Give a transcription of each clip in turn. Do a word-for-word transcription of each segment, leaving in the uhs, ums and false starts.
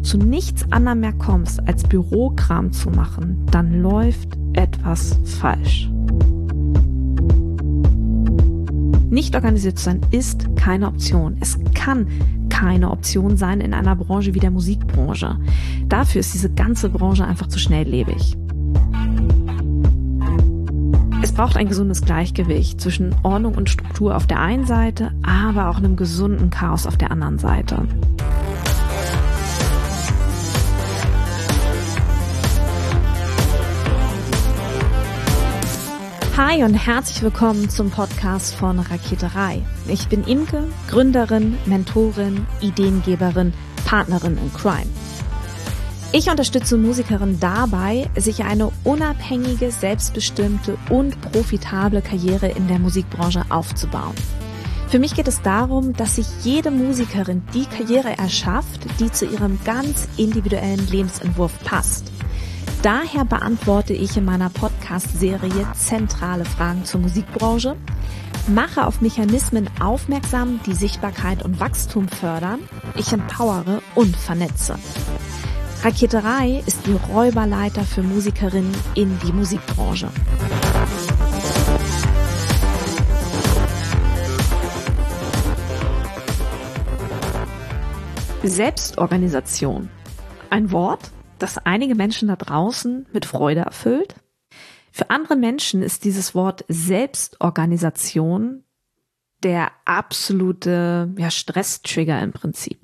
zu nichts anderem mehr kommst, als Bürokram zu machen, dann läuft etwas falsch. Nicht organisiert zu sein ist keine Option. Es kann keine Option sein in einer Branche wie der Musikbranche. Dafür ist diese ganze Branche einfach zu schnelllebig. Es braucht ein gesundes Gleichgewicht zwischen Ordnung und Struktur auf der einen Seite, aber auch einem gesunden Chaos auf der anderen Seite. Hi und herzlich willkommen zum Podcast von Raketerei. Ich bin Imke, Gründerin, Mentorin, Ideengeberin, Partnerin in Crime. Ich unterstütze Musikerinnen dabei, sich eine unabhängige, selbstbestimmte und profitable Karriere in der Musikbranche aufzubauen. Für mich geht es darum, dass sich jede Musikerin die Karriere erschafft, die zu ihrem ganz individuellen Lebensentwurf passt. Daher beantworte ich in meiner Podcast-Serie zentrale Fragen zur Musikbranche, mache auf Mechanismen aufmerksam, die Sichtbarkeit und Wachstum fördern, ich empowere und vernetze. Raketerei ist die Räuberleiter für Musikerinnen in die Musikbranche. Selbstorganisation. Ein Wort, das einige Menschen da draußen mit Freude erfüllt. Für andere Menschen ist dieses Wort Selbstorganisation der absolute ja, Stresstrigger im Prinzip.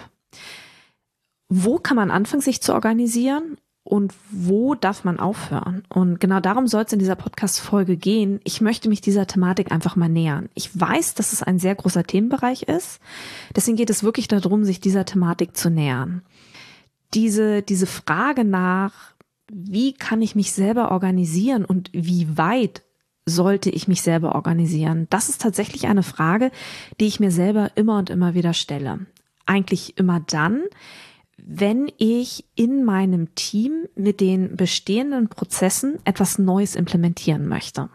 Wo kann man anfangen, sich zu organisieren und wo darf man aufhören? Und genau darum soll es in dieser Podcast-Folge gehen. Ich möchte mich dieser Thematik einfach mal nähern. Ich weiß, dass es ein sehr großer Themenbereich ist. Deswegen geht es wirklich darum, sich dieser Thematik zu nähern. Diese, diese Frage nach, wie kann ich mich selber organisieren und wie weit sollte ich mich selber organisieren? Das ist tatsächlich eine Frage, die ich mir selber immer und immer wieder stelle. Eigentlich immer dann, wenn ich in meinem Team mit den bestehenden Prozessen etwas Neues implementieren möchte.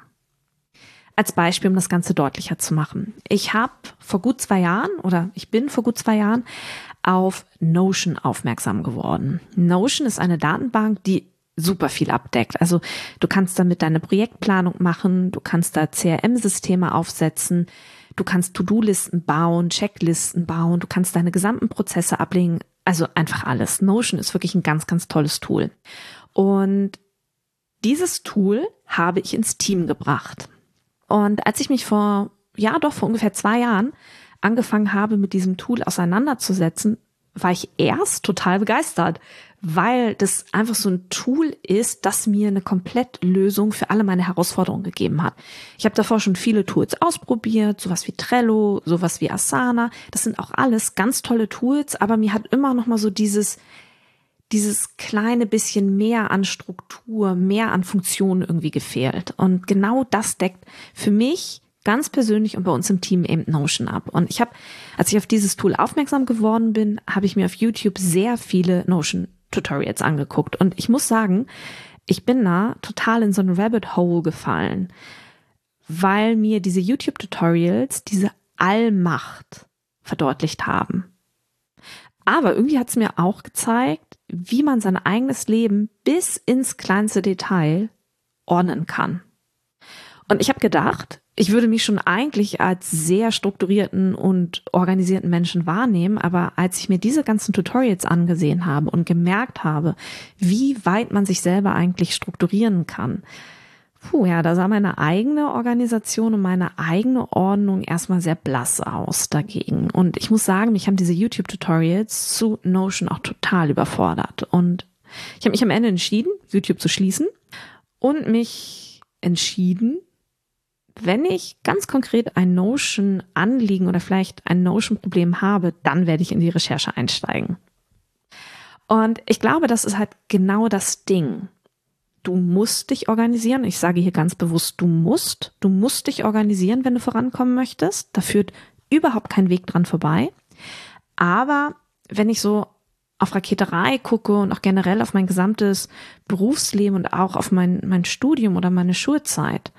Als Beispiel, um das Ganze deutlicher zu machen. Ich habe vor gut zwei Jahren oder ich bin vor gut zwei Jahren auf Notion aufmerksam geworden. Notion ist eine Datenbank, die super viel abdeckt. Also du kannst damit deine Projektplanung machen, du kannst da C R M-Systeme aufsetzen, du kannst To-Do-Listen bauen, Checklisten bauen, du kannst deine gesamten Prozesse ablegen, also einfach alles. Notion ist wirklich ein ganz, ganz tolles Tool. Und dieses Tool habe ich ins Team gebracht. Und als ich mich vor, ja doch, vor ungefähr zwei Jahren angefangen habe, mit diesem Tool auseinanderzusetzen, war ich erst total begeistert, weil das einfach so ein Tool ist, das mir eine Komplettlösung für alle meine Herausforderungen gegeben hat. Ich habe davor schon viele Tools ausprobiert, sowas wie Trello, sowas wie Asana. Das sind auch alles ganz tolle Tools, aber mir hat immer noch mal so dieses dieses kleine bisschen mehr an Struktur, mehr an Funktionen irgendwie gefehlt. Und genau das deckt für mich ganz persönlich und bei uns im Team eben Notion ab. Und ich habe, als ich auf dieses Tool aufmerksam geworden bin, habe ich mir auf YouTube sehr viele Notion-Tutorials angeguckt. Und ich muss sagen, ich bin da total in so ein Rabbit Hole gefallen, weil mir diese YouTube-Tutorials diese Allmacht verdeutlicht haben. Aber irgendwie hat es mir auch gezeigt, wie man sein eigenes Leben bis ins kleinste Detail ordnen kann. Und ich habe gedacht, ich würde mich schon eigentlich als sehr strukturierten und organisierten Menschen wahrnehmen, aber als ich mir diese ganzen Tutorials angesehen habe und gemerkt habe, wie weit man sich selber eigentlich strukturieren kann, puh, ja, da sah meine eigene Organisation und meine eigene Ordnung erstmal sehr blass aus dagegen. Und ich muss sagen, mich haben diese YouTube-Tutorials zu Notion auch total überfordert. Und ich habe mich am Ende entschieden, YouTube zu schließen und mich entschieden, wenn ich ganz konkret ein Notion-Anliegen oder vielleicht ein Notion-Problem habe, dann werde ich in die Recherche einsteigen. Und ich glaube, das ist halt genau das Ding. Du musst dich organisieren. Ich sage hier ganz bewusst, du musst. Du musst dich organisieren, wenn du vorankommen möchtest. Da führt überhaupt kein Weg dran vorbei. Aber wenn ich so auf Raketerei gucke und auch generell auf mein gesamtes Berufsleben und auch auf mein, mein Studium oder meine Schulzeit,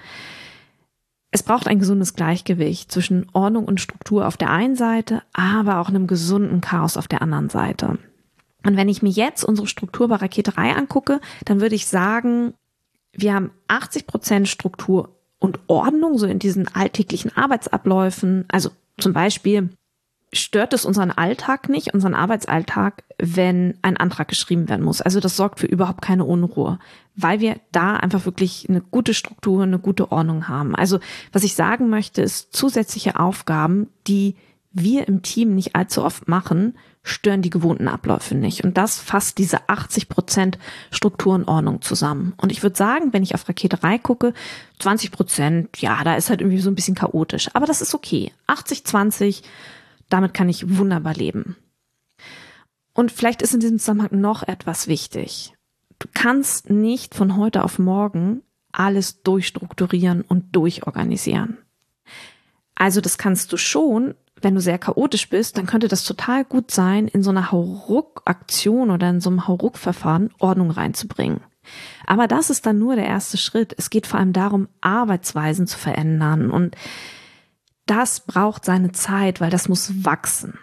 es braucht ein gesundes Gleichgewicht zwischen Ordnung und Struktur auf der einen Seite, aber auch einem gesunden Chaos auf der anderen Seite. Und wenn ich mir jetzt unsere Struktur bei Raketerei angucke, dann würde ich sagen, wir haben achtzig Prozent Struktur und Ordnung, so in diesen alltäglichen Arbeitsabläufen. Also zum Beispiel stört es unseren Alltag nicht, unseren Arbeitsalltag, wenn ein Antrag geschrieben werden muss. Also das sorgt für überhaupt keine Unruhe, weil wir da einfach wirklich eine gute Struktur, eine gute Ordnung haben. Also was ich sagen möchte, ist, zusätzliche Aufgaben, die wir im Team nicht allzu oft machen, stören die gewohnten Abläufe nicht. Und das fasst diese achtzig Prozent Struktur und Ordnung zusammen. Und ich würde sagen, wenn ich auf Raketerei gucke, zwanzig Prozent, ja, da ist halt irgendwie so ein bisschen chaotisch. Aber das ist okay. achtzig, zwanzig, damit kann ich wunderbar leben. Und vielleicht ist in diesem Zusammenhang noch etwas wichtig. Du kannst nicht von heute auf morgen alles durchstrukturieren und durchorganisieren. Also das kannst du schon. Wenn du sehr chaotisch bist, dann könnte das total gut sein, in so einer Hauruck-Aktion oder in so einem Hauruck-Verfahren Ordnung reinzubringen. Aber das ist dann nur der erste Schritt. Es geht vor allem darum, Arbeitsweisen zu verändern. Und das braucht seine Zeit, weil das muss wachsen.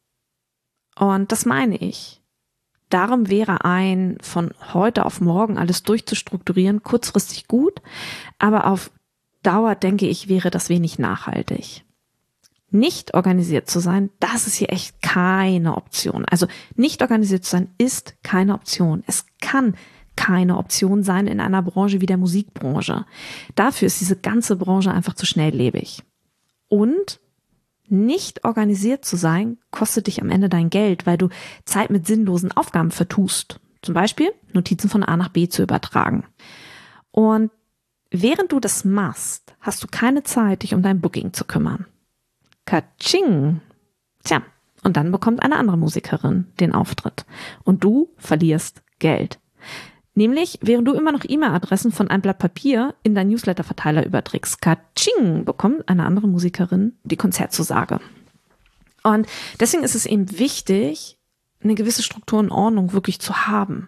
Und das meine ich. Darum wäre ein von heute auf morgen alles durchzustrukturieren kurzfristig gut, aber auf Dauer, denke ich, wäre das wenig nachhaltig. Nicht organisiert zu sein, das ist hier echt keine Option. Also nicht organisiert zu sein ist keine Option. Es kann keine Option sein in einer Branche wie der Musikbranche. Dafür ist diese ganze Branche einfach zu schnelllebig. Und nicht organisiert zu sein, kostet dich am Ende dein Geld, weil du Zeit mit sinnlosen Aufgaben vertust. Zum Beispiel Notizen von A nach B zu übertragen. Und während du das machst, hast du keine Zeit, dich um dein Booking zu kümmern. Katsching. Tja, und dann bekommt eine andere Musikerin den Auftritt. Und du verlierst Geld. Nämlich, während du immer noch E-Mail-Adressen von einem Blatt Papier in deinen Newsletter-Verteiler überträgst. Katsching, bekommt eine andere Musikerin die Konzertzusage. Und deswegen ist es eben wichtig, eine gewisse Struktur und Ordnung wirklich zu haben,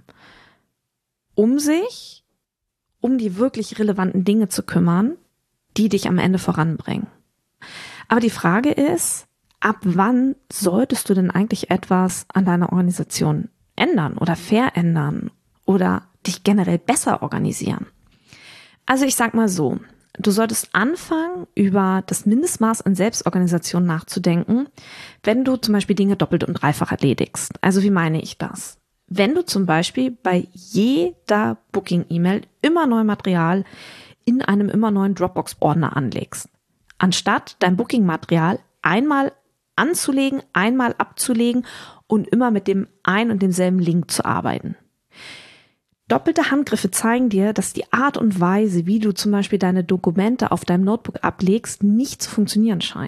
um sich um die wirklich relevanten Dinge zu kümmern, die dich am Ende voranbringen. Aber die Frage ist, ab wann solltest du denn eigentlich etwas an deiner Organisation ändern oder verändern oder dich generell besser organisieren? Also ich sag mal so, du solltest anfangen, über das Mindestmaß an Selbstorganisation nachzudenken, wenn du zum Beispiel Dinge doppelt und dreifach erledigst. Also wie meine ich das? Wenn du zum Beispiel bei jeder Booking-E-Mail immer neues Material in einem immer neuen Dropbox-Ordner anlegst, anstatt dein Booking-Material einmal anzulegen, einmal abzulegen und immer mit dem ein und demselben Link zu arbeiten. Doppelte Handgriffe zeigen dir, dass die Art und Weise, wie du zum Beispiel deine Dokumente auf deinem Notebook ablegst, nicht zu funktionieren scheint.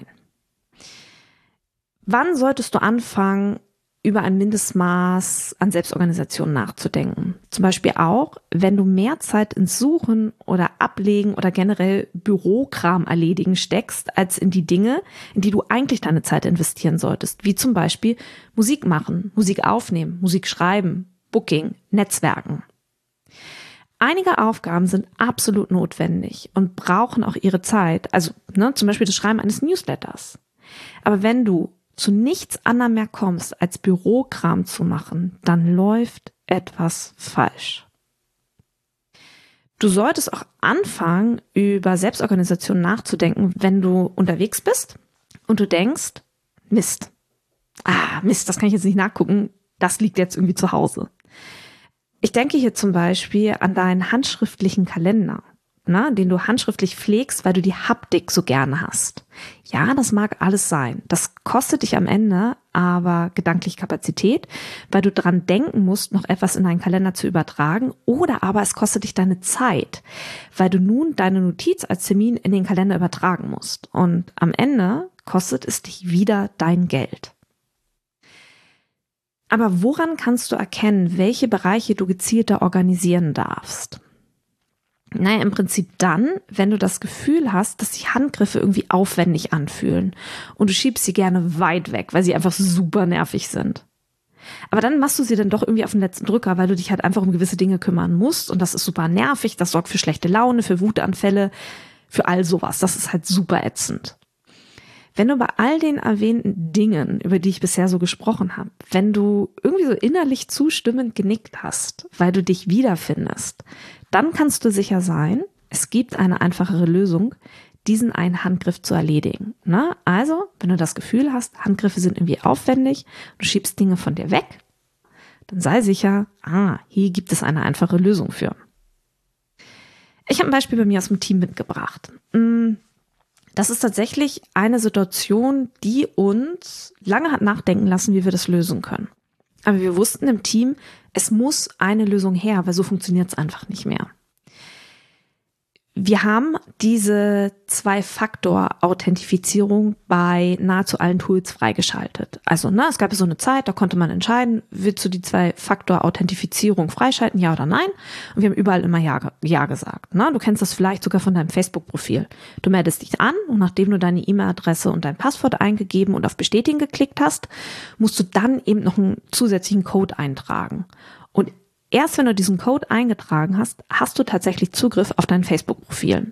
Wann solltest du anfangen, über ein Mindestmaß an Selbstorganisation nachzudenken? Zum Beispiel auch, wenn du mehr Zeit ins Suchen oder Ablegen oder generell Bürokram erledigen steckst, als in die Dinge, in die du eigentlich deine Zeit investieren solltest, wie zum Beispiel Musik machen, Musik aufnehmen, Musik schreiben, Booking, Netzwerken. Einige Aufgaben sind absolut notwendig und brauchen auch ihre Zeit, also ne, zum Beispiel das Schreiben eines Newsletters. Aber wenn du zu nichts anderem mehr kommst, als Bürokram zu machen, dann läuft etwas falsch. Du solltest auch anfangen, über Selbstorganisation nachzudenken, wenn du unterwegs bist und du denkst, Mist, ah, Mist, das kann ich jetzt nicht nachgucken, das liegt jetzt irgendwie zu Hause. Ich denke hier zum Beispiel an deinen handschriftlichen Kalender, ne, den du handschriftlich pflegst, weil du die Haptik so gerne hast. Ja, das mag alles sein. Das kostet dich am Ende aber gedanklich Kapazität, weil du dran denken musst, noch etwas in deinen Kalender zu übertragen, oder aber es kostet dich deine Zeit, weil du nun deine Notiz als Termin in den Kalender übertragen musst. Und am Ende kostet es dich wieder dein Geld. Aber woran kannst du erkennen, welche Bereiche du gezielter organisieren darfst? Naja, im Prinzip dann, wenn du das Gefühl hast, dass die Handgriffe irgendwie aufwendig anfühlen und du schiebst sie gerne weit weg, weil sie einfach super nervig sind. Aber dann machst du sie dann doch irgendwie auf den letzten Drücker, weil du dich halt einfach um gewisse Dinge kümmern musst und das ist super nervig, das sorgt für schlechte Laune, für Wutanfälle, für all sowas. Das ist halt super ätzend. Wenn du bei all den erwähnten Dingen, über die ich bisher so gesprochen habe, wenn du irgendwie so innerlich zustimmend genickt hast, weil du dich wiederfindest, dann kannst du sicher sein, es gibt eine einfachere Lösung, diesen einen Handgriff zu erledigen. Ne? Also, wenn du das Gefühl hast, Handgriffe sind irgendwie aufwendig, du schiebst Dinge von dir weg, dann sei sicher, ah, hier gibt es eine einfache Lösung für. Ich habe ein Beispiel bei mir aus dem Team mitgebracht. Das ist tatsächlich eine Situation, die uns lange hat nachdenken lassen, wie wir das lösen können. Aber wir wussten im Team, es muss eine Lösung her, weil so funktioniert es einfach nicht mehr. Wir haben diese Zwei-Faktor-Authentifizierung bei nahezu allen Tools freigeschaltet. Also, ne, es gab so eine Zeit, da konnte man entscheiden, willst du die Zwei-Faktor-Authentifizierung freischalten, ja oder nein? Und wir haben überall immer Ja, ja gesagt. Ne? Du kennst das vielleicht sogar von deinem Facebook-Profil. Du meldest dich an und nachdem du deine E-Mail-Adresse und dein Passwort eingegeben und auf Bestätigen geklickt hast, musst du dann eben noch einen zusätzlichen Code eintragen. Und erst wenn du diesen Code eingetragen hast, hast du tatsächlich Zugriff auf dein Facebook-Profil.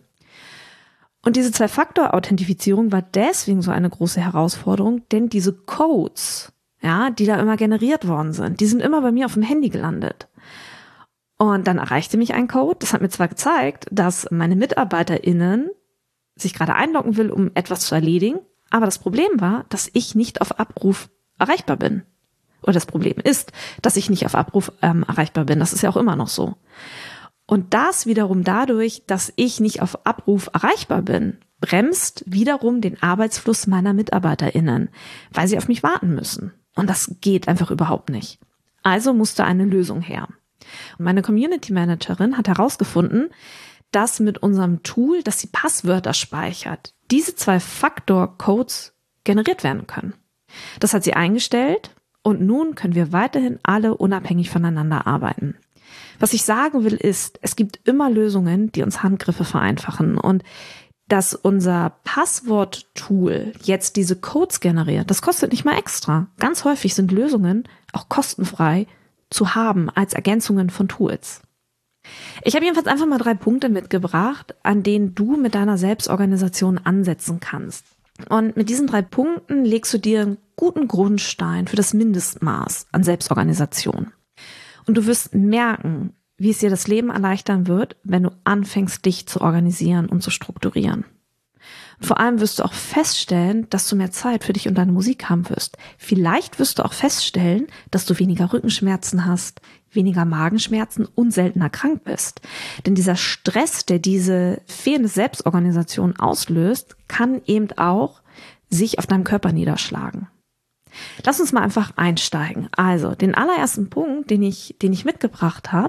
Und diese Zwei-Faktor-Authentifizierung war deswegen so eine große Herausforderung, denn diese Codes, ja, die da immer generiert worden sind, die sind immer bei mir auf dem Handy gelandet. Und dann erreichte mich ein Code, das hat mir zwar gezeigt, dass meine MitarbeiterInnen sich gerade einloggen will, um etwas zu erledigen, aber das Problem war, dass ich nicht auf Abruf erreichbar bin. Oder das Problem ist, dass ich nicht auf Abruf ähm, erreichbar bin. Das ist ja auch immer noch so. Und das wiederum dadurch, dass ich nicht auf Abruf erreichbar bin, bremst wiederum den Arbeitsfluss meiner MitarbeiterInnen, weil sie auf mich warten müssen. Und das geht einfach überhaupt nicht. Also musste eine Lösung her. Und meine Community Managerin hat herausgefunden, dass mit unserem Tool, das die Passwörter speichert, diese Zwei-Faktor-Codes generiert werden können. Das hat sie eingestellt. Und nun können wir weiterhin alle unabhängig voneinander arbeiten. Was ich sagen will ist, es gibt immer Lösungen, die uns Handgriffe vereinfachen. Und dass unser Passwort-Tool jetzt diese Codes generiert, das kostet nicht mal extra. Ganz häufig sind Lösungen auch kostenfrei zu haben als Ergänzungen von Tools. Ich habe jedenfalls einfach mal drei Punkte mitgebracht, an denen du mit deiner Selbstorganisation ansetzen kannst. Und mit diesen drei Punkten legst du dir einen guten Grundstein für das Mindestmaß an Selbstorganisation. Und du wirst merken, wie es dir das Leben erleichtern wird, wenn du anfängst, dich zu organisieren und zu strukturieren. Vor allem wirst du auch feststellen, dass du mehr Zeit für dich und deine Musik haben wirst. Vielleicht wirst du auch feststellen, dass du weniger Rückenschmerzen hast, weniger Magenschmerzen und seltener krank bist. Denn dieser Stress, der diese fehlende Selbstorganisation auslöst, kann eben auch sich auf deinem Körper niederschlagen. Lass uns mal einfach einsteigen. Also, den allerersten Punkt, den ich, den ich mitgebracht habe,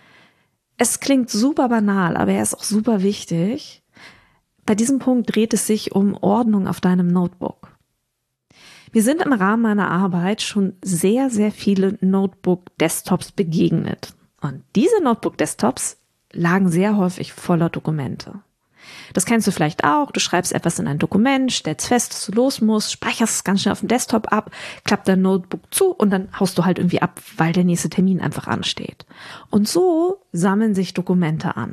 es klingt super banal, aber er ist auch super wichtig. Bei diesem Punkt dreht es sich um Ordnung auf deinem Notebook. Mir sind im Rahmen meiner Arbeit schon sehr, sehr viele Notebook-Desktops begegnet. Und diese Notebook-Desktops lagen sehr häufig voller Dokumente. Das kennst du vielleicht auch. Du schreibst etwas in ein Dokument, stellst fest, dass du los musst, speicherst es ganz schnell auf dem Desktop ab, klappt dein Notebook zu und dann haust du halt irgendwie ab, weil der nächste Termin einfach ansteht. Und so sammeln sich Dokumente an.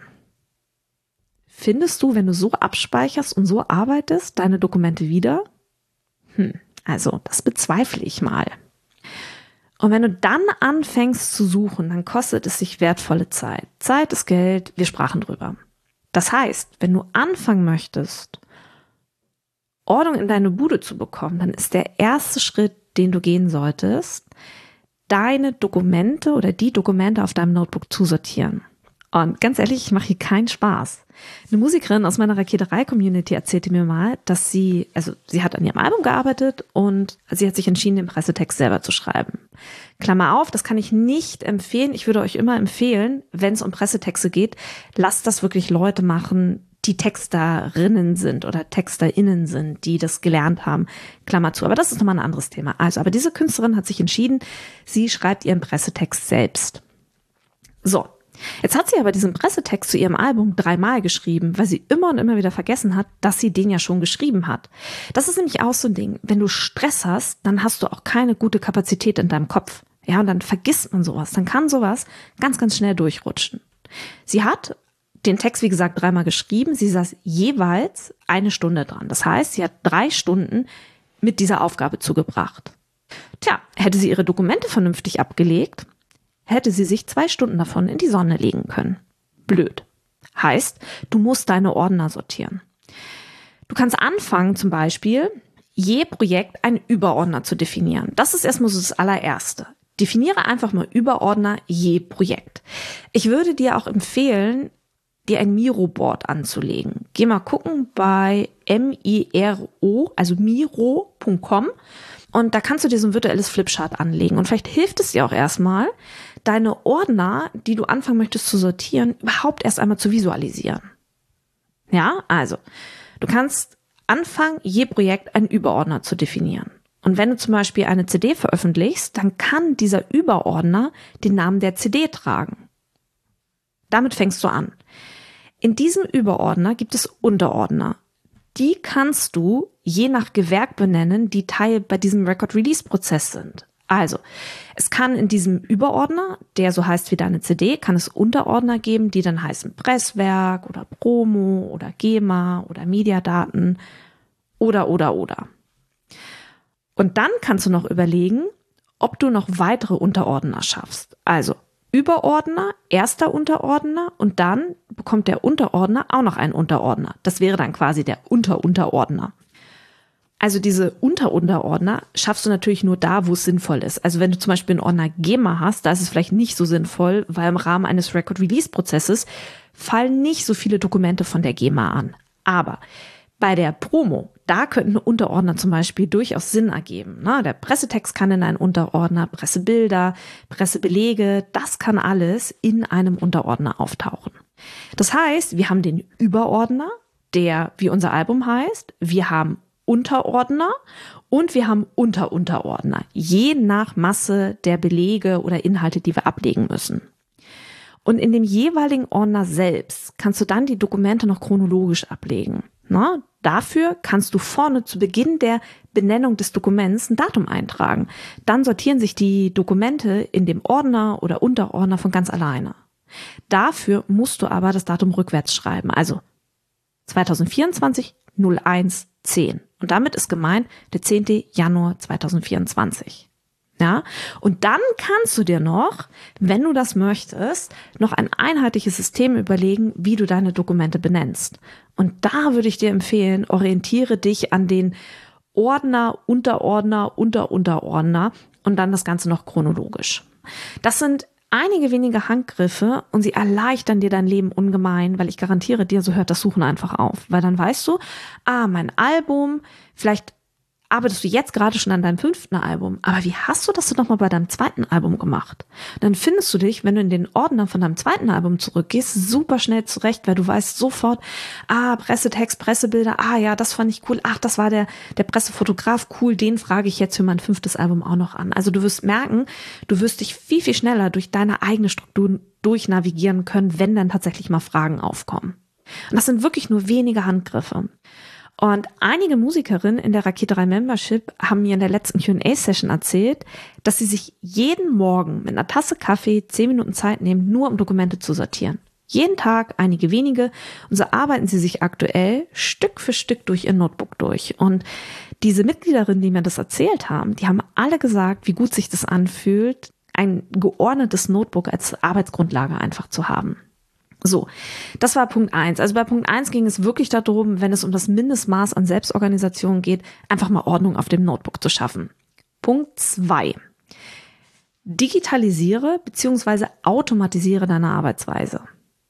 Findest du, wenn du so abspeicherst und so arbeitest, deine Dokumente wieder? Hm. Also, das bezweifle ich mal. Und wenn du dann anfängst zu suchen, dann kostet es sich wertvolle Zeit. Zeit ist Geld, wir sprachen drüber. Das heißt, wenn du anfangen möchtest, Ordnung in deine Bude zu bekommen, dann ist der erste Schritt, den du gehen solltest, deine Dokumente oder die Dokumente auf deinem Notebook zu sortieren. Und ganz ehrlich, ich mache hier keinen Spaß. Eine Musikerin aus meiner Raketerei-Community erzählte mir mal, dass sie, also sie hat an ihrem Album gearbeitet und sie hat sich entschieden, den Pressetext selber zu schreiben. Klammer auf, das kann ich nicht empfehlen. Ich würde euch immer empfehlen, wenn es um Pressetexte geht, lasst das wirklich Leute machen, die Texterinnen sind oder TexterInnen sind, die das gelernt haben. Klammer zu. Aber das ist nochmal ein anderes Thema. Also, aber diese Künstlerin hat sich entschieden, sie schreibt ihren Pressetext selbst. So. Jetzt hat sie aber diesen Pressetext zu ihrem Album dreimal geschrieben, weil sie immer und immer wieder vergessen hat, dass sie den ja schon geschrieben hat. Das ist nämlich auch so ein Ding. Wenn du Stress hast, dann hast du auch keine gute Kapazität in deinem Kopf. Ja, und dann vergisst man sowas. Dann kann sowas ganz, ganz schnell durchrutschen. Sie hat den Text, wie gesagt, dreimal geschrieben. Sie saß jeweils eine Stunde dran. Das heißt, sie hat drei Stunden mit dieser Aufgabe zugebracht. Tja, hätte sie ihre Dokumente vernünftig abgelegt, hätte sie sich zwei Stunden davon in die Sonne legen können. Blöd. Heißt, du musst deine Ordner sortieren. Du kannst anfangen, zum Beispiel, je Projekt einen Überordner zu definieren. Das ist erstmal so das allererste. Definiere einfach mal Überordner je Projekt. Ich würde dir auch empfehlen, dir ein Miro-Board anzulegen. Geh mal gucken bei M I R O, also miro punkt com, und da kannst du dir so ein virtuelles Flipchart anlegen. Und vielleicht hilft es dir auch erstmal, deine Ordner, die du anfangen möchtest zu sortieren, überhaupt erst einmal zu visualisieren. Ja, also, du kannst anfangen, je Projekt einen Überordner zu definieren. Und wenn du zum Beispiel eine C D veröffentlichst, dann kann dieser Überordner den Namen der C D tragen. Damit fängst du an. In diesem Überordner gibt es Unterordner. Die kannst du je nach Gewerk benennen, die Teil bei diesem Record-Release-Prozess sind. Also, es kann in diesem Überordner, der so heißt wie deine C D, kann es Unterordner geben, die dann heißen Presswerk oder Promo oder GEMA oder Mediadaten oder, oder, oder. Und dann kannst du noch überlegen, ob du noch weitere Unterordner schaffst. Also Überordner, erster Unterordner und dann bekommt der Unterordner auch noch einen Unterordner. Das wäre dann quasi der Unterunterordner. Also diese Unterunterordner schaffst du natürlich nur da, wo es sinnvoll ist. Also wenn du zum Beispiel einen Ordner GEMA hast, da ist es vielleicht nicht so sinnvoll, weil im Rahmen eines Record-Release-Prozesses fallen nicht so viele Dokumente von der GEMA an. Aber bei der Promo, da könnten Unterordner zum Beispiel durchaus Sinn ergeben. Na, der Pressetext kann in einen Unterordner, Pressebilder, Pressebelege, das kann alles in einem Unterordner auftauchen. Das heißt, wir haben den Überordner, der wie unser Album heißt, wir haben Unterordner und wir haben Unterunterordner, je nach Masse der Belege oder Inhalte, die wir ablegen müssen. Und in dem jeweiligen Ordner selbst kannst du dann die Dokumente noch chronologisch ablegen. Na, dafür kannst du vorne zu Beginn der Benennung des Dokuments ein Datum eintragen. Dann sortieren sich die Dokumente in dem Ordner oder Unterordner von ganz alleine. Dafür musst du aber das Datum rückwärts schreiben, also zwanzig vierundzwanzig null eins zehn. Und damit ist gemeint der zehnten Januar zweitausendvierundzwanzig. Ja, und dann kannst du dir noch, wenn du das möchtest, noch ein einheitliches System überlegen, wie du deine Dokumente benennst. Und da würde ich dir empfehlen, orientiere dich an den Ordner, Unterordner, Unterunterordner und dann das Ganze noch chronologisch. Das sind einige wenige Handgriffe und sie erleichtern dir dein Leben ungemein, weil ich garantiere dir, so hört das Suchen einfach auf. Weil dann weißt du, ah, mein Album, vielleicht arbeitest du jetzt gerade schon an deinem fünften Album, aber wie hast du das denn nochmal bei deinem zweiten Album gemacht? Dann findest du dich, wenn du in den Ordner von deinem zweiten Album zurückgehst, super schnell zurecht, weil du weißt sofort, ah, Pressetext, Pressebilder, ah ja, das fand ich cool, ach, das war der der Pressefotograf, cool, den frage ich jetzt für mein fünftes Album auch noch an. Also du wirst merken, du wirst dich viel, viel schneller durch deine eigene Struktur durchnavigieren können, wenn dann tatsächlich mal Fragen aufkommen. Und das sind wirklich nur wenige Handgriffe. Und einige Musikerinnen in der Rakete drei Membership haben mir in der letzten Q and A-Session erzählt, dass sie sich jeden Morgen mit einer Tasse Kaffee zehn Minuten Zeit nehmen, nur um Dokumente zu sortieren. Jeden Tag einige wenige und so arbeiten sie sich aktuell Stück für Stück durch ihr Notebook durch. Und diese Mitgliederinnen, die mir das erzählt haben, die haben alle gesagt, wie gut sich das anfühlt, ein geordnetes Notebook als Arbeitsgrundlage einfach zu haben. So, das war Punkt eins. Also bei Punkt eins ging es wirklich darum, wenn es um das Mindestmaß an Selbstorganisation geht, einfach mal Ordnung auf dem Notebook zu schaffen. Punkt zwei. Digitalisiere bzw. automatisiere deine Arbeitsweise.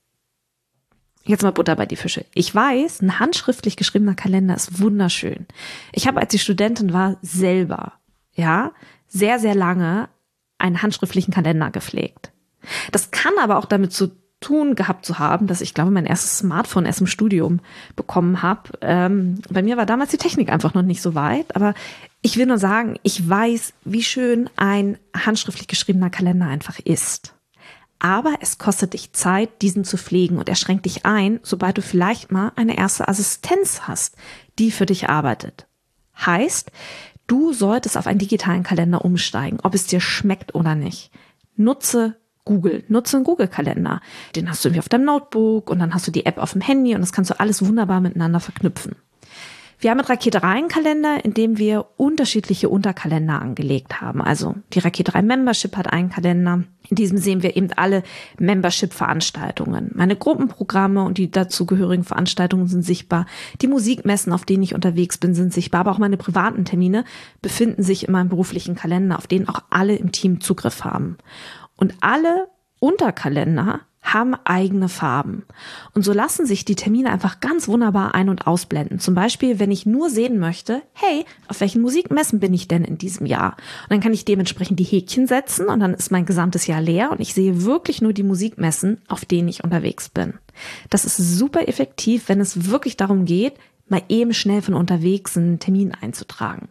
Jetzt mal Butter bei die Fische. Ich weiß, ein handschriftlich geschriebener Kalender ist wunderschön. Ich habe, als ich Studentin war, selber, ja, sehr, sehr lange einen handschriftlichen Kalender gepflegt. Das kann aber auch damit zu tun gehabt zu haben, dass ich glaube, mein erstes Smartphone erst im Studium bekommen habe. Ähm, bei mir war damals die Technik einfach noch nicht so weit, aber ich will nur sagen, ich weiß, wie schön ein handschriftlich geschriebener Kalender einfach ist. Aber es kostet dich Zeit, diesen zu pflegen und er schränkt dich ein, sobald du vielleicht mal eine erste Assistenz hast, die für dich arbeitet. Heißt, du solltest auf einen digitalen Kalender umsteigen, ob es dir schmeckt oder nicht. Nutze Google. Nutze einen Google-Kalender. Den hast du irgendwie auf deinem Notebook und dann hast du die App auf dem Handy und das kannst du alles wunderbar miteinander verknüpfen. Wir haben mit Rakete drei einen Kalender, in dem wir unterschiedliche Unterkalender angelegt haben. Also die Rakete drei Membership hat einen Kalender. In diesem sehen wir eben alle Membership-Veranstaltungen. Meine Gruppenprogramme und die dazugehörigen Veranstaltungen sind sichtbar. Die Musikmessen, auf denen ich unterwegs bin, sind sichtbar. Aber auch meine privaten Termine befinden sich in meinem beruflichen Kalender, auf denen auch alle im Team Zugriff haben. Und alle Unterkalender haben eigene Farben. Und so lassen sich die Termine einfach ganz wunderbar ein- und ausblenden. Zum Beispiel, wenn ich nur sehen möchte, hey, auf welchen Musikmessen bin ich denn in diesem Jahr? Und dann kann ich dementsprechend die Häkchen setzen und dann ist mein gesamtes Jahr leer und ich sehe wirklich nur die Musikmessen, auf denen ich unterwegs bin. Das ist super effektiv, wenn es wirklich darum geht, mal eben schnell von unterwegs einen Termin einzutragen.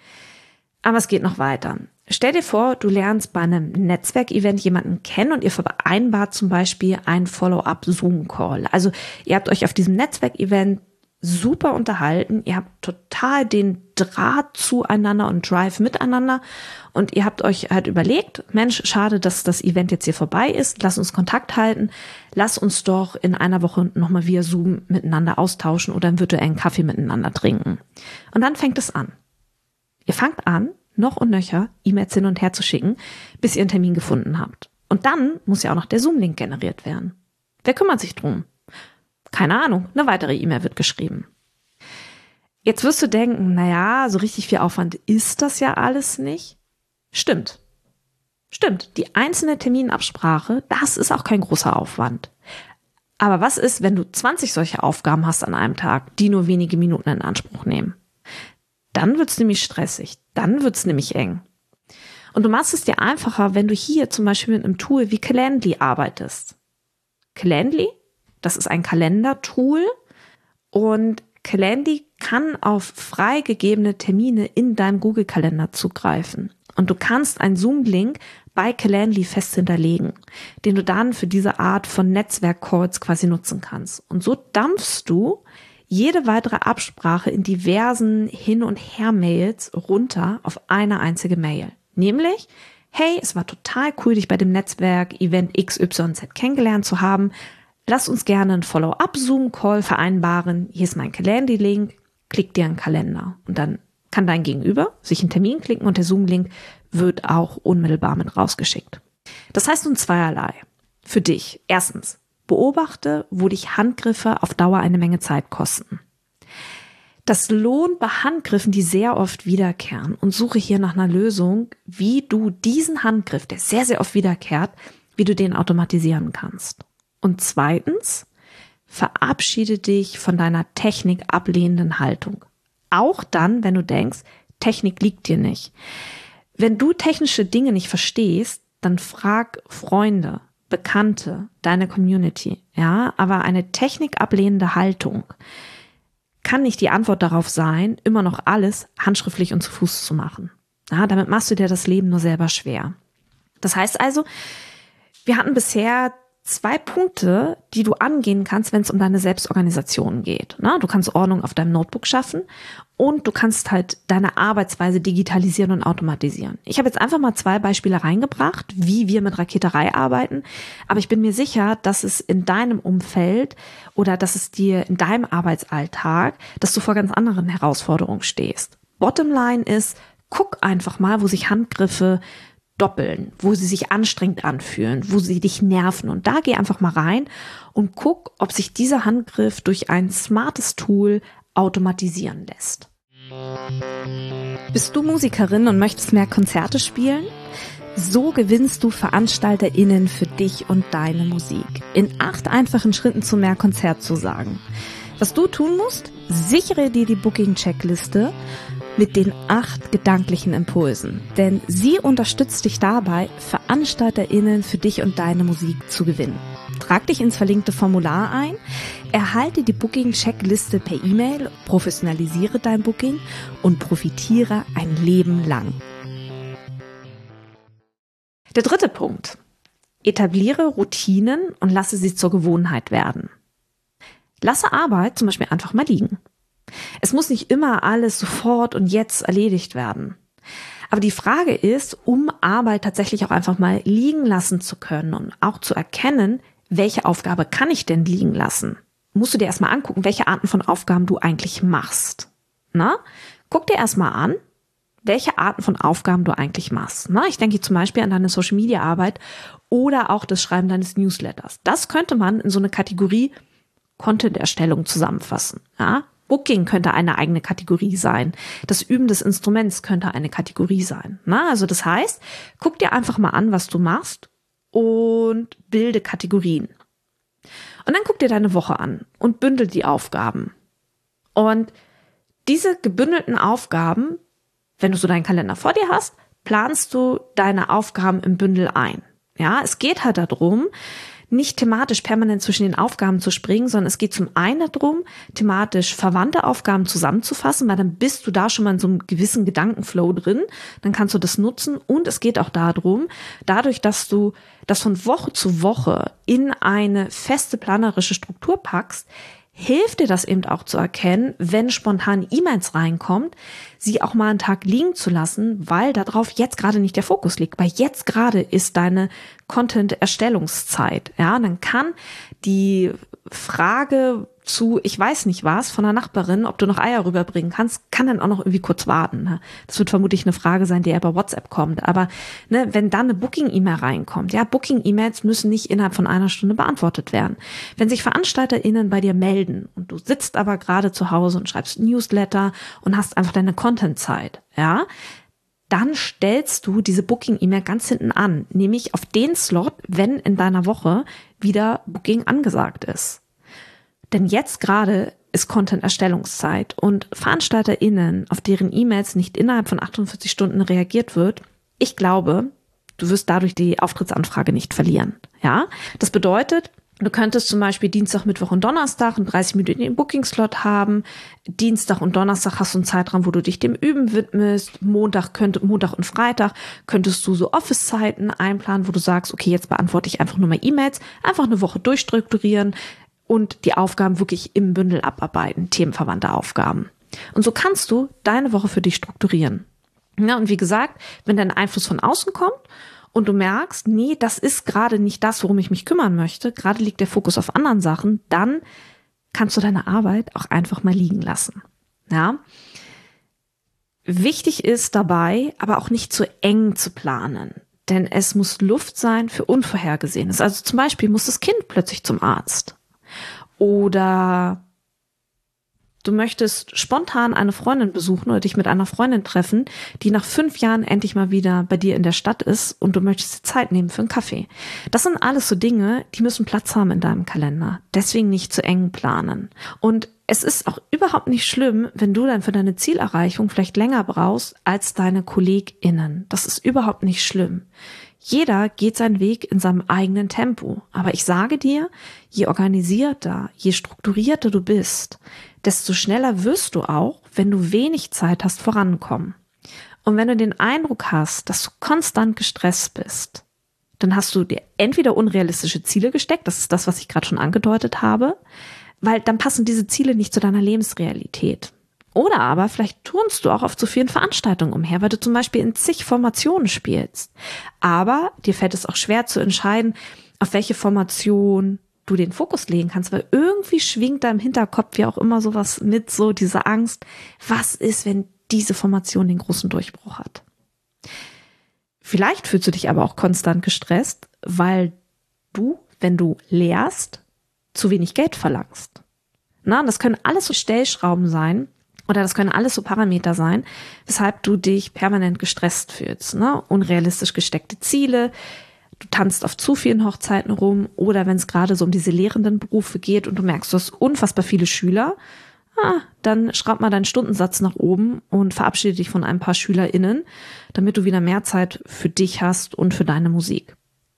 Aber es geht noch weiter. Stell dir vor, du lernst bei einem Netzwerkevent jemanden kennen und ihr vereinbart zum Beispiel einen Follow-up-Zoom-Call. Also ihr habt euch auf diesem Netzwerkevent super unterhalten, ihr habt total den Draht zueinander und Drive miteinander und ihr habt euch halt überlegt, Mensch, schade, dass das Event jetzt hier vorbei ist, lass uns Kontakt halten, lass uns doch in einer Woche nochmal via Zoom miteinander austauschen oder einen virtuellen Kaffee miteinander trinken. Und dann fängt es an. Ihr fangt an, noch und nöcher E-Mails hin und her zu schicken, bis ihr einen Termin gefunden habt. Und dann muss ja auch noch der Zoom-Link generiert werden. Wer kümmert sich drum? Keine Ahnung, eine weitere E-Mail wird geschrieben. Jetzt wirst du denken, naja, so richtig viel Aufwand ist das ja alles nicht. Stimmt. Stimmt, die einzelne Terminabsprache, das ist auch kein großer Aufwand. Aber was ist, wenn du zwanzig solche Aufgaben hast an einem Tag, die nur wenige Minuten in Anspruch nehmen? Dann wird's nämlich stressig, dann wird's nämlich eng. Und du machst es dir einfacher, wenn du hier zum Beispiel mit einem Tool wie Calendly arbeitest. Calendly, das ist ein Kalendertool und Calendly kann auf freigegebene Termine in deinem Google-Kalender zugreifen. Und du kannst einen Zoom-Link bei Calendly fest hinterlegen, den du dann für diese Art von Netzwerk-Calls quasi nutzen kannst. Und so dampfst du jede weitere Absprache in diversen Hin- und Her-Mails runter auf eine einzige Mail. Nämlich, hey, es war total cool, dich bei dem Netzwerk-Event X Y Z kennengelernt zu haben. Lass uns gerne einen Follow-up-Zoom-Call vereinbaren. Hier ist mein Calendly-Link. Klick dir einen Kalender. Und dann kann dein Gegenüber sich einen Termin klicken und der Zoom-Link wird auch unmittelbar mit rausgeschickt. Das heißt nun zweierlei. Für dich. Erstens, beobachte, wo dich Handgriffe auf Dauer eine Menge Zeit kosten. Das lohnt bei Handgriffen, die sehr oft wiederkehren, und suche hier nach einer Lösung, wie du diesen Handgriff, der sehr, sehr oft wiederkehrt, wie du den automatisieren kannst. Und zweitens, verabschiede dich von deiner Technik ablehnenden Haltung. Auch dann, wenn du denkst, Technik liegt dir nicht. Wenn du technische Dinge nicht verstehst, dann frag Freunde, Bekannte, deine Community, ja, aber eine technikablehnende Haltung kann nicht die Antwort darauf sein, immer noch alles handschriftlich und zu Fuß zu machen. Ja, damit machst du dir das Leben nur selber schwer. Das heißt also, wir hatten bisher zwei Punkte, die du angehen kannst, wenn es um deine Selbstorganisation geht. Na, du kannst Ordnung auf deinem Notebook schaffen und du kannst halt deine Arbeitsweise digitalisieren und automatisieren. Ich habe jetzt einfach mal zwei Beispiele reingebracht, wie wir mit Raketerei arbeiten, aber ich bin mir sicher, dass es in deinem Umfeld oder dass es dir in deinem Arbeitsalltag, dass du vor ganz anderen Herausforderungen stehst. Bottomline ist, guck einfach mal, wo sich Handgriffe doppeln, wo sie sich anstrengend anfühlen, wo sie dich nerven. Und da geh einfach mal rein und guck, ob sich dieser Handgriff durch ein smartes Tool automatisieren lässt. Bist du Musikerin und möchtest mehr Konzerte spielen? So gewinnst du VeranstalterInnen für dich und deine Musik. In acht einfachen Schritten zu mehr Konzertzusagen. Was du tun musst? Sichere dir die Booking-Checkliste mit den acht gedanklichen Impulsen. Denn sie unterstützt dich dabei, VeranstalterInnen für dich und deine Musik zu gewinnen. Trag dich ins verlinkte Formular ein, erhalte die Booking-Checkliste per E-Mail, professionalisiere dein Booking und profitiere ein Leben lang. Der dritte Punkt. Etabliere Routinen und lasse sie zur Gewohnheit werden. Lasse Arbeit zum Beispiel einfach mal liegen. Es muss nicht immer alles sofort und jetzt erledigt werden. Aber die Frage ist, um Arbeit tatsächlich auch einfach mal liegen lassen zu können und auch zu erkennen, welche Aufgabe kann ich denn liegen lassen, musst du dir erstmal angucken, welche Arten von Aufgaben du eigentlich machst. Na? Guck dir erstmal an, welche Arten von Aufgaben du eigentlich machst. Na, ich denke zum Beispiel an deine Social-Media-Arbeit oder auch das Schreiben deines Newsletters. Das könnte man in so eine Kategorie Content-Erstellung zusammenfassen. Ja? Booking könnte eine eigene Kategorie sein. Das Üben des Instruments könnte eine Kategorie sein. Na, also das heißt, guck dir einfach mal an, was du machst und bilde Kategorien. Und dann guck dir deine Woche an und bündel die Aufgaben. Und diese gebündelten Aufgaben, wenn du so deinen Kalender vor dir hast, planst du deine Aufgaben im Bündel ein. Ja, es geht halt darum, nicht thematisch permanent zwischen den Aufgaben zu springen, sondern es geht zum einen darum, thematisch verwandte Aufgaben zusammenzufassen, weil dann bist du da schon mal in so einem gewissen Gedankenflow drin, dann kannst du das nutzen und es geht auch darum, dadurch, dass du das von Woche zu Woche in eine feste planerische Struktur packst, hilft dir das eben auch zu erkennen, wenn spontan E-Mails reinkommt, sie auch mal einen Tag liegen zu lassen, weil darauf jetzt gerade nicht der Fokus liegt. Weil jetzt gerade ist deine Content-Erstellungszeit. Ja, dann kann die Frage zu, ich weiß nicht was, von der Nachbarin, ob du noch Eier rüberbringen kannst, kann dann auch noch irgendwie kurz warten. Ne? Das wird vermutlich eine Frage sein, die ja bei WhatsApp kommt. Aber ne, wenn dann eine Booking-E-Mail reinkommt, ja, Booking-E-Mails müssen nicht innerhalb von einer Stunde beantwortet werden. Wenn sich VeranstalterInnen bei dir melden und du sitzt aber gerade zu Hause und schreibst Newsletter und hast einfach deine Content-Zeit, ja, dann stellst du diese Booking-E-Mail ganz hinten an, nämlich auf den Slot, wenn in deiner Woche wieder Booking angesagt ist. Denn jetzt gerade ist Content-Erstellungszeit und VeranstalterInnen, auf deren E-Mails nicht innerhalb von achtundvierzig Stunden reagiert wird, ich glaube, du wirst dadurch die Auftrittsanfrage nicht verlieren. Ja, das bedeutet, du könntest zum Beispiel Dienstag, Mittwoch und Donnerstag einen dreißig Minuten den Booking-Slot haben. Dienstag und Donnerstag hast du einen Zeitraum, wo du dich dem Üben widmest. Montag könnte, Montag und Freitag könntest du so Office-Zeiten einplanen, wo du sagst, okay, jetzt beantworte ich einfach nur mal E-Mails, einfach eine Woche durchstrukturieren und die Aufgaben wirklich im Bündel abarbeiten, themenverwandte Aufgaben. Und so kannst du deine Woche für dich strukturieren. Ja, und wie gesagt, wenn dein Einfluss von außen kommt und du merkst, nee, das ist gerade nicht das, worum ich mich kümmern möchte, gerade liegt der Fokus auf anderen Sachen, dann kannst du deine Arbeit auch einfach mal liegen lassen. Ja. Wichtig ist dabei, aber auch nicht zu eng zu planen, denn es muss Luft sein für Unvorhergesehenes. Also zum Beispiel muss das Kind plötzlich zum Arzt oder du möchtest spontan eine Freundin besuchen oder dich mit einer Freundin treffen, die nach fünf Jahren endlich mal wieder bei dir in der Stadt ist und du möchtest dir Zeit nehmen für einen Kaffee. Das sind alles so Dinge, die müssen Platz haben in deinem Kalender. Deswegen nicht zu eng planen. Und es ist auch überhaupt nicht schlimm, wenn du dann für deine Zielerreichung vielleicht länger brauchst als deine KollegInnen. Das ist überhaupt nicht schlimm. Jeder geht seinen Weg in seinem eigenen Tempo. Aber ich sage dir, je organisierter, je strukturierter du bist, desto schneller wirst du auch, wenn du wenig Zeit hast, vorankommen. Und wenn du den Eindruck hast, dass du konstant gestresst bist, dann hast du dir entweder unrealistische Ziele gesteckt, das ist das, was ich gerade schon angedeutet habe, weil dann passen diese Ziele nicht zu deiner Lebensrealität. Oder aber vielleicht turnst du auch auf zu vielen Veranstaltungen umher, weil du zum Beispiel in zig Formationen spielst. Aber dir fällt es auch schwer zu entscheiden, auf welche Formation du den Fokus legen kannst, weil irgendwie schwingt da im Hinterkopf ja auch immer sowas mit, so diese Angst, was ist, wenn diese Formation den großen Durchbruch hat? Vielleicht fühlst du dich aber auch konstant gestresst, weil du, wenn du lehrst, zu wenig Geld verlangst. Na, das können alles so Stellschrauben sein, oder das können alles so Parameter sein, weshalb du dich permanent gestresst fühlst. Ne? Unrealistisch gesteckte Ziele, du tanzt auf zu vielen Hochzeiten rum oder wenn es gerade so um diese lehrenden Berufe geht und du merkst, du hast unfassbar viele Schüler, ah, dann schraub mal deinen Stundensatz nach oben und verabschiede dich von ein paar SchülerInnen, damit du wieder mehr Zeit für dich hast und für deine Musik.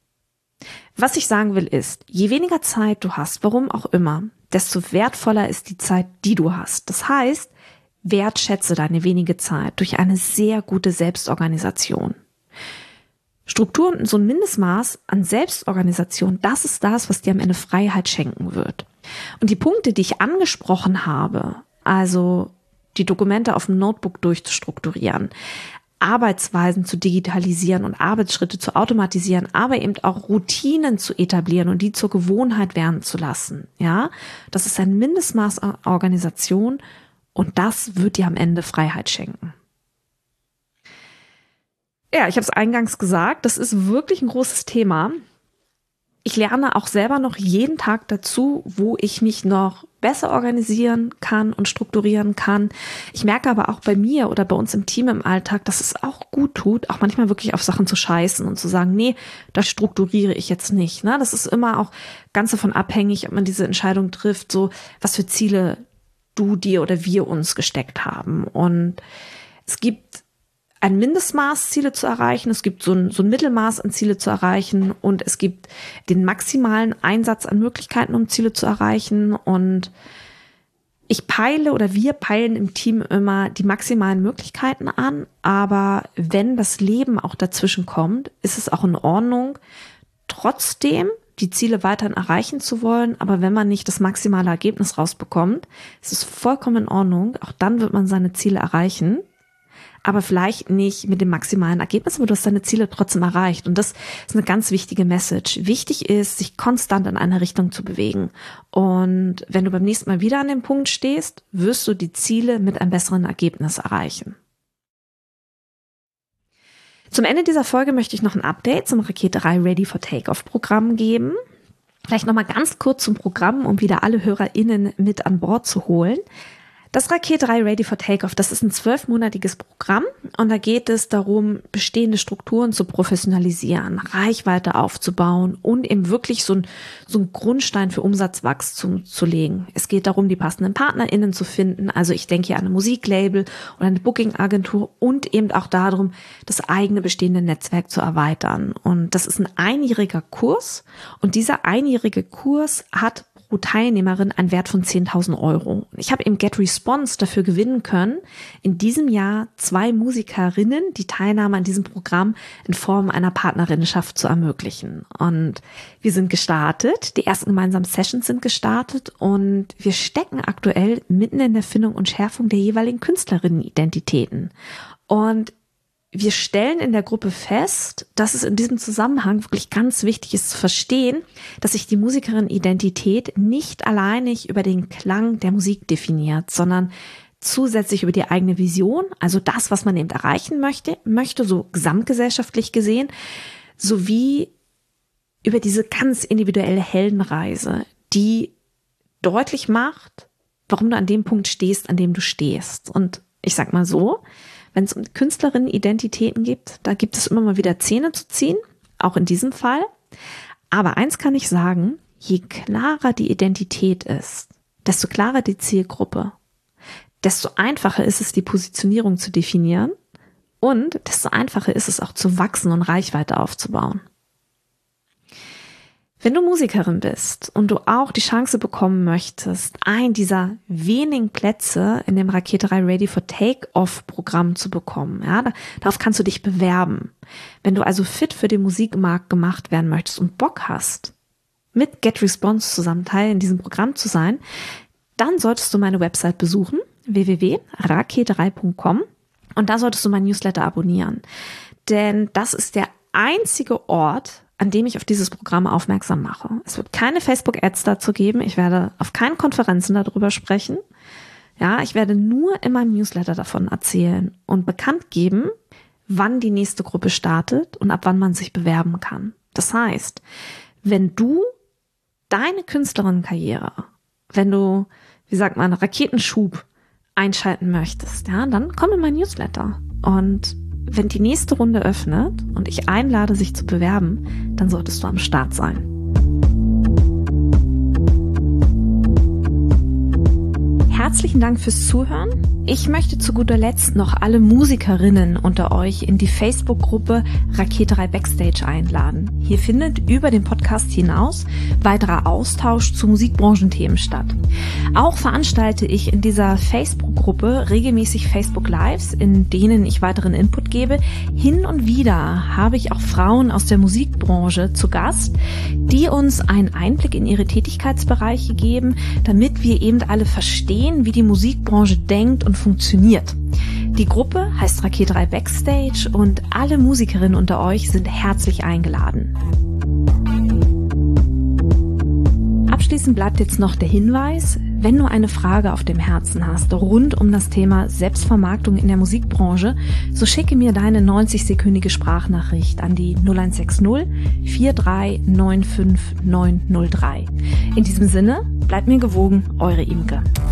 Was ich sagen will ist, je weniger Zeit du hast, warum auch immer, desto wertvoller ist die Zeit, die du hast. Das heißt, wertschätze deine wenige Zeit durch eine sehr gute Selbstorganisation. Struktur und so ein Mindestmaß an Selbstorganisation, das ist das, was dir am Ende Freiheit schenken wird. Und die Punkte, die ich angesprochen habe, also die Dokumente auf dem Notebook durchzustrukturieren, Arbeitsweisen zu digitalisieren und Arbeitsschritte zu automatisieren, aber eben auch Routinen zu etablieren und die zur Gewohnheit werden zu lassen. Ja, das ist ein Mindestmaß an Organisation und das wird dir am Ende Freiheit schenken. Ja, ich habe es eingangs gesagt, das ist wirklich ein großes Thema. Ich lerne auch selber noch jeden Tag dazu, wo ich mich noch besser organisieren kann und strukturieren kann. Ich merke aber auch bei mir oder bei uns im Team im Alltag, dass es auch gut tut, auch manchmal wirklich auf Sachen zu scheißen und zu sagen, nee, das strukturiere ich jetzt nicht. Ne? Das ist immer auch ganz davon abhängig, ob man diese Entscheidung trifft, so was für Ziele du dir oder wir uns gesteckt haben. Und es gibt ein Mindestmaß, Ziele zu erreichen. Es gibt so ein, so ein Mittelmaß an Ziele zu erreichen und es gibt den maximalen Einsatz an Möglichkeiten, um Ziele zu erreichen. Und ich peile oder wir peilen im Team immer die maximalen Möglichkeiten an. Aber wenn das Leben auch dazwischen kommt, ist es auch in Ordnung, trotzdem die Ziele weiterhin erreichen zu wollen. Aber wenn man nicht das maximale Ergebnis rausbekommt, ist es vollkommen in Ordnung. Auch dann wird man seine Ziele erreichen. Aber vielleicht nicht mit dem maximalen Ergebnis, aber du hast deine Ziele trotzdem erreicht. Und das ist eine ganz wichtige Message. Wichtig ist, sich konstant in eine Richtung zu bewegen. Und wenn du beim nächsten Mal wieder an dem Punkt stehst, wirst du die Ziele mit einem besseren Ergebnis erreichen. Zum Ende dieser Folge möchte ich noch ein Update zum Rakete drei Ready for Takeoff Programm geben. Vielleicht nochmal ganz kurz zum Programm, um wieder alle HörerInnen mit an Bord zu holen. Das Rakete drei Ready for Takeoff, das ist ein zwölfmonatiges Programm und da geht es darum, bestehende Strukturen zu professionalisieren, Reichweite aufzubauen und eben wirklich so ein, so ein Grundstein für Umsatzwachstum zu legen. Es geht darum, die passenden PartnerInnen zu finden, also ich denke hier an ein Musiklabel oder eine Booking-Agentur und eben auch darum, das eigene bestehende Netzwerk zu erweitern. Und das ist ein einjähriger Kurs und dieser einjährige Kurs hat pro Teilnehmerin einen Wert von zehntausend Euro. Ich habe im Get Response dafür gewinnen können, in diesem Jahr zwei Musikerinnen die Teilnahme an diesem Programm in Form einer Partnerinnenschaft zu ermöglichen. Und wir sind gestartet, die ersten gemeinsamen Sessions sind gestartet und wir stecken aktuell mitten in der Findung und Schärfung der jeweiligen Künstlerinnenidentitäten. Und wir stellen in der Gruppe fest, dass es in diesem Zusammenhang wirklich ganz wichtig ist zu verstehen, dass sich die Musikerin-Identität nicht alleinig über den Klang der Musik definiert, sondern zusätzlich über die eigene Vision, also das, was man eben erreichen möchte, möchte so gesamtgesellschaftlich gesehen, sowie über diese ganz individuelle Heldenreise, die deutlich macht, warum du an dem Punkt stehst, an dem du stehst. Und ich sag mal so, wenn es um Künstlerinnen-Identitäten gibt, da gibt es immer mal wieder Zähne zu ziehen, auch in diesem Fall. Aber eins kann ich sagen, je klarer die Identität ist, desto klarer die Zielgruppe, desto einfacher ist es, die Positionierung zu definieren und desto einfacher ist es auch zu wachsen und Reichweite aufzubauen. Wenn du Musikerin bist und du auch die Chance bekommen möchtest, einen dieser wenigen Plätze in dem Rakete drei Ready for Takeoff Programm zu bekommen, ja, darauf kannst du dich bewerben. Wenn du also fit für den Musikmarkt gemacht werden möchtest und Bock hast, mit Get Response zusammen Teil in diesem Programm zu sein, dann solltest du meine Website besuchen, w w w punkt rakete drei punkt com, und da solltest du mein Newsletter abonnieren. Denn das ist der einzige Ort, an dem ich auf dieses Programm aufmerksam mache. Es wird keine Facebook-Ads dazu geben. Ich werde auf keinen Konferenzen darüber sprechen. Ja, ich werde nur in meinem Newsletter davon erzählen und bekannt geben, wann die nächste Gruppe startet und ab wann man sich bewerben kann. Das heißt, wenn du deine Künstlerinnenkarriere, wenn du, wie sagt man, Raketenschub einschalten möchtest, ja, dann komm in mein Newsletter. Und wenn die nächste Runde öffnet und ich einlade, sich zu bewerben, dann solltest du am Start sein. Herzlichen Dank fürs Zuhören. Ich möchte zu guter Letzt noch alle Musikerinnen unter euch in die Facebook-Gruppe Rakete drei Backstage einladen. Hier findet über den Podcast hinaus weiterer Austausch zu Musikbranchenthemen statt. Auch veranstalte ich in dieser Facebook-Gruppe regelmäßig Facebook-Lives, in denen ich weiteren Input gebe. Hin und wieder habe ich auch Frauen aus der Musikbranche zu Gast, die uns einen Einblick in ihre Tätigkeitsbereiche geben, damit wir eben alle verstehen, wie die Musikbranche denkt und funktioniert. Die Gruppe heißt Rakete drei Backstage und alle Musikerinnen unter euch sind herzlich eingeladen. Abschließend bleibt jetzt noch der Hinweis, wenn du eine Frage auf dem Herzen hast rund um das Thema Selbstvermarktung in der Musikbranche, so schicke mir deine neunzig-sekündige Sprachnachricht an die null eins sechs null vier drei neun fünf neun null drei. In diesem Sinne, bleibt mir gewogen, eure Imke.